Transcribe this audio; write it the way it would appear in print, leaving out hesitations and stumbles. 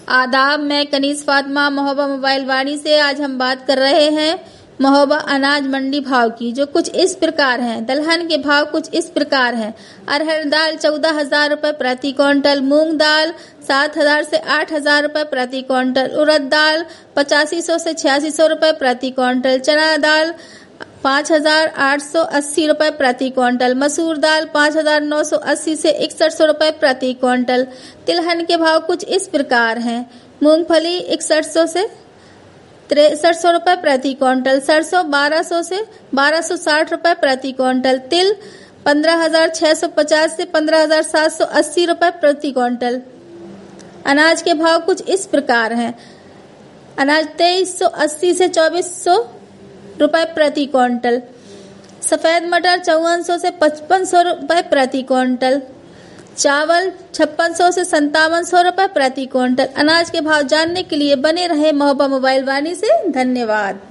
आदाब, मैं कनीज फातिमा महोबा मोबाइल वाणी से। आज हम बात कर रहे हैं महोबा अनाज मंडी भाव की, जो कुछ इस प्रकार हैं। दलहन के भाव कुछ इस प्रकार हैं। अरहर दाल 14,000 रुपए प्रति क्विंटल, मूंग दाल 7,000 से 8,000 रुपए प्रति क्विंटल, उड़द दाल 8500 से 8600 रुपए प्रति क्विंटल, चना दाल 5,880 रुपए प्रति क्विंटल, मसूर दाल 5,980 से 6100 रुपए प्रति क्विंटल। तिलहन के भाव कुछ इस प्रकार हैं। मूंगफली 6100 से 6300 रुपए प्रति क्विंटल, सरसों 1200 से 1260 रुपए प्रति क्विंटल, तिल 15,650 से 15,780 रुपए प्रति क्विंटल। अनाज के भाव कुछ इस प्रकार हैं। अनाज 2380 से 2400 रुपए प्रति क्विंटल, सफेद मटर 5400 से 5500 रुपए प्रति क्विंटल, चावल 5600 से 5700 रुपए प्रति क्विंटल। अनाज के भाव जानने के लिए बने रहे महोबा मोबाइल वाणी से। धन्यवाद।